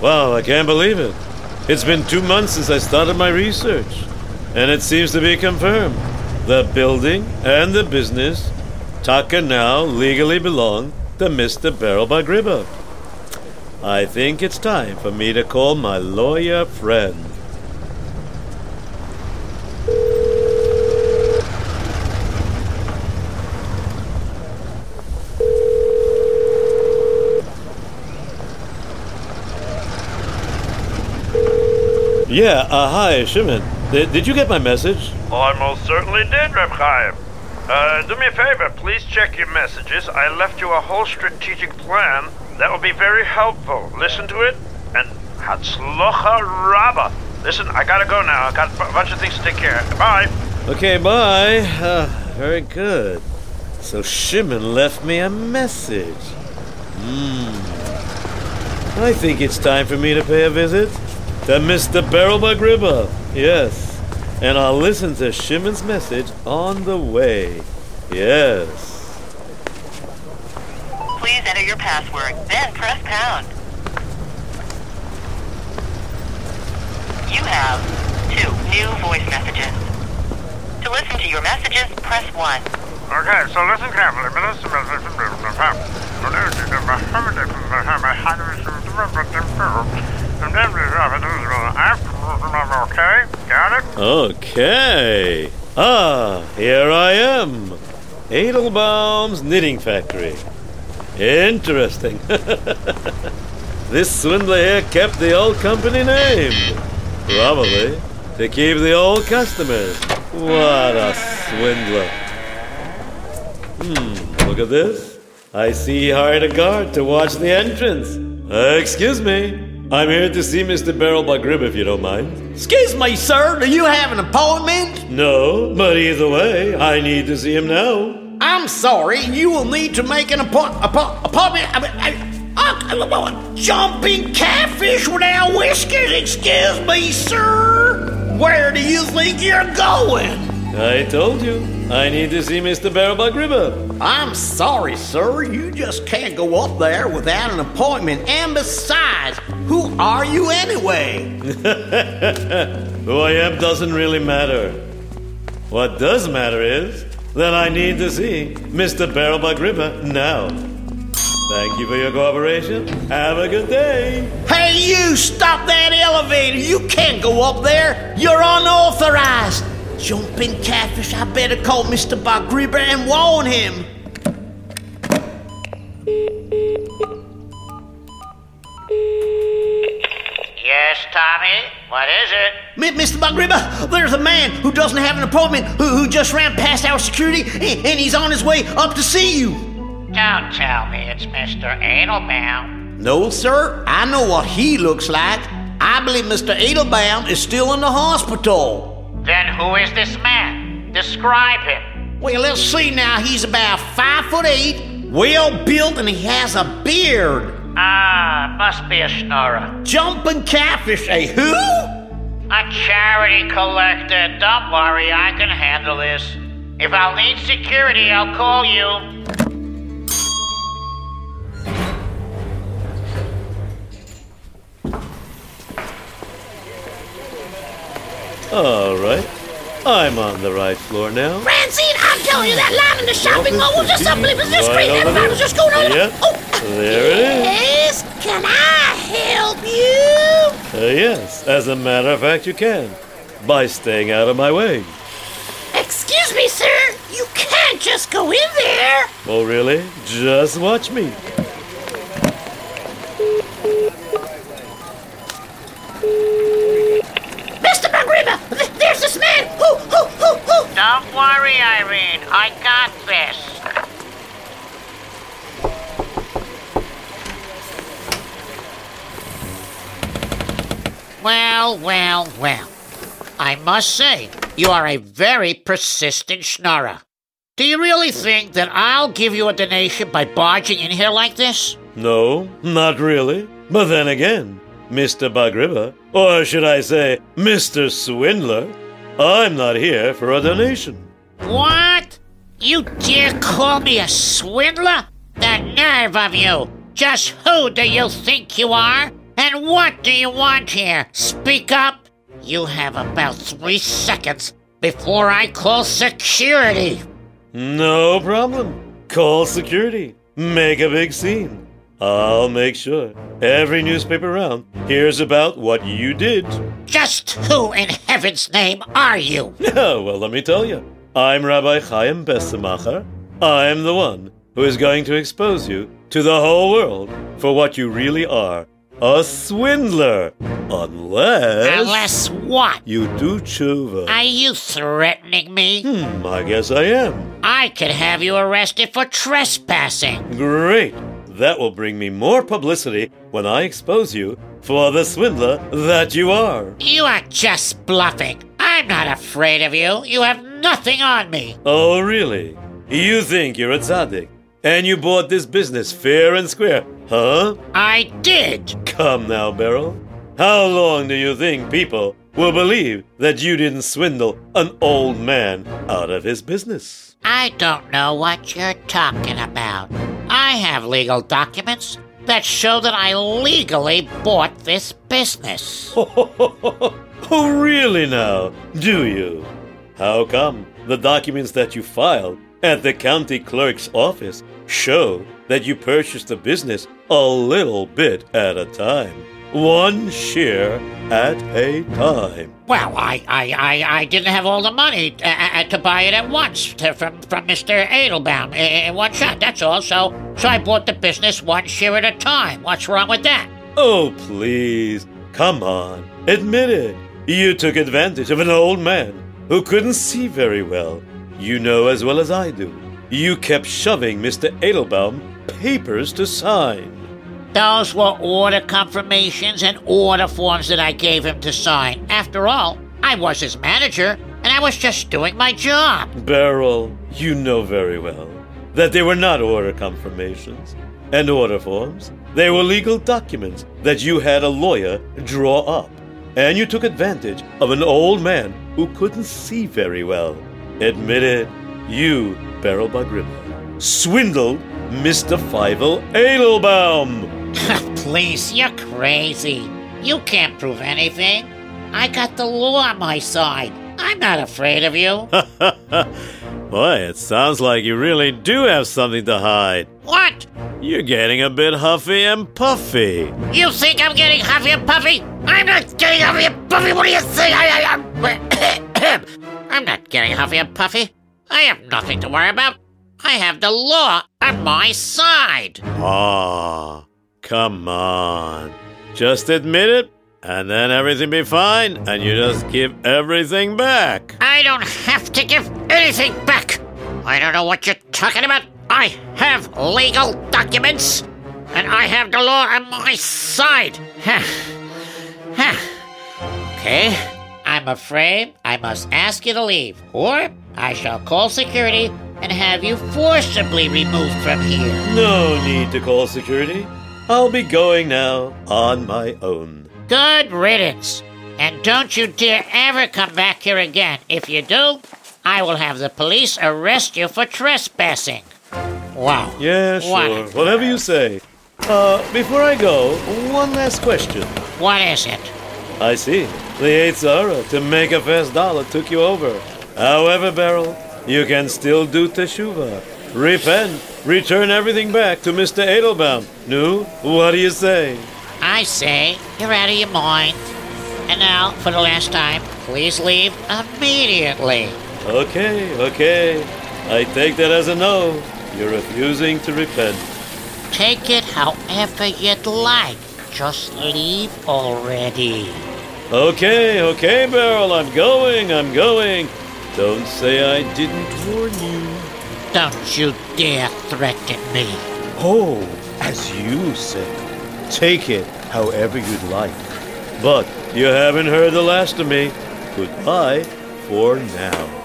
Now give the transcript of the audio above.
Wow, I can't believe it. It's been 2 months since I started my research, and it seems to be confirmed. The building and the business, Taka, now legally belong to Mr. Beryl Bagriba. I think it's time for me to call my lawyer friend. Yeah, hi, Shimon. Did you get my message? I most certainly did, Reb Chaim. Do me a favor, please check your messages. I left you a whole strategic plan that will be very helpful. Listen to it, and Hatzlocha Rabba. Listen, I gotta go now. I got a bunch of things to take care of. Bye. Okay, bye. Very good. So Shimon left me a message. I think it's time for me to pay a visit to Mr. Beryl Bagriba. Yes. And I'll listen to Shimon's message on the way. Yes. Please enter your password, then press pound. You have 2 new voice messages. To listen to your messages, press 1. Okay, so listen carefully. Okay, got it? Okay. Here I am. Edelbaum's Knitting Factory. Interesting. This swindler here kept the old company name. Probably to keep the old customers. What a swindler. Look at this. I see he hired a guard to watch the entrance. Excuse me. I'm here to see Mr. Beryl Bagriba, if you don't mind. Excuse me, sir. Do you have an appointment? No, but either way, I need to see him now. I'm sorry. You will need to make an appointment. Jumping catfish without whiskers. Excuse me, sir. Where do you think you're going? I told you. I need to see Mr. Beryl Bagriba. I'm sorry, sir. You just can't go up there without an appointment. And besides, who are you anyway? Who I am doesn't really matter. What does matter is that I need to see Mr. Beryl Bagriba now. Thank you for your cooperation. Have a good day. Hey, you! Stop that elevator! You can't go up there! You're unauthorized! Jumping catfish, I better call Mr. Bagriba and warn him. Yes, Tommy? What is it? Mr. Bagriba, there's a man who doesn't have an appointment who just ran past our security and he's on his way up to see you. Don't tell me it's Mr. Edelbaum. No, sir. I know what he looks like. I believe Mr. Edelbaum is still in the hospital. Then who is this man? Describe him. Well, let's see now. He's about 5'8", well built, and he has a beard. Must be a schnorrer. Jumping catfish, who? A charity collector. Don't worry, I can handle this. If I'll need security, I'll call you. All right. I'm on the right floor now. Francine, I'm telling you, that line in the shopping mall was just unbelievable. Just crazy. Everybody was just going on. Yep. There it is. Yes, can I help you? Yes, as a matter of fact, you can. By staying out of my way. Excuse me, sir. You can't just go in there. Oh, really? Just watch me. Mr. Bagriba, there's this man. Who? Don't worry, Irene. I got this. Well. I must say, you are a very persistent schnorrer. Do you really think that I'll give you a donation by barging in here like this? No, not really. But then again, Mr. Bagriba, or should I say, Mr. Swindler, I'm not here for a donation. What? You dare call me a swindler? The nerve of you! Just who do you think you are? And what do you want here? Speak up. You have about 3 seconds before I call security. No problem. Call security. Make a big scene. I'll make sure every newspaper around hears about what you did. Just who in heaven's name are you? Well, let me tell you. I'm Rabbi Chaim Besemacher. I'm the one who is going to expose you to the whole world for what you really are. A swindler. Unless what? You do tshuva. Are you threatening me? I guess I am. I could have you arrested for trespassing. Great. That will bring me more publicity when I expose you for the swindler that you are. You are just bluffing. I'm not afraid of you. You have nothing on me. Oh, really? You think you're a tzaddik, and you bought this business fair and square, huh? I did. Come now, Beryl. How long do you think people will believe that you didn't swindle an old man out of his business? I don't know what you're talking about. I have legal documents that show that I legally bought this business. Oh, really now? Do you? How come the documents that you filed at the county clerk's office show that you purchased the business a little bit at a time? One share at a time. Well, I didn't have all the money to buy it at once from Mr. Edelbaum in one shot. That's all. So I bought the business one share at a time. What's wrong with that? Oh, please. Come on. Admit it. You took advantage of an old man who couldn't see very well. You know as well as I do. You kept shoving Mr. Edelbaum papers to sign. Those were order confirmations and order forms that I gave him to sign. After all, I was his manager, and I was just doing my job. Beryl, you know very well that they were not order confirmations and order forms. They were legal documents that you had a lawyer draw up. And you took advantage of an old man who couldn't see very well. Admit it, you, Beryl Bagriba, swindled Mr. Fievel Edelbaum. Please, you're crazy. You can't prove anything. I got the law on my side. I'm not afraid of you. Boy, it sounds like you really do have something to hide. What? You're getting a bit huffy and puffy. You think I'm getting huffy and puffy? I'm not getting huffy and puffy. What do you think? I'm not getting huffy and puffy. I have nothing to worry about. I have the law on my side. Ah, come on. Just admit it, and then everything be fine, and you just give everything back. I don't have to give anything back. I don't know what you're talking about. I have legal documents, and I have the law on my side. Okay, I'm afraid I must ask you to leave, or I shall call security and have you forcibly removed from here. No need to call security. I'll be going now on my own. Good riddance. And don't you dare ever come back here again. If you do, I will have the police arrest you for trespassing. Wow. Yeah, sure. Whatever you say. Before I go, one last question. What is it? I see. The Eitzara to make a fast dollar took you over. However, Beryl, you can still do teshuvah. Repent. Return everything back to Mr. Edelbaum. Nu, what do you say? I say you're out of your mind. And now, for the last time, please leave immediately. Okay. I take that as a no. You're refusing to repent. Take it however you'd like. Just leave already. Okay, Beryl, I'm going. Don't say I didn't warn you. Don't you dare threaten me. Oh, as you say. Take it however you'd like. But you haven't heard the last of me. Goodbye for now.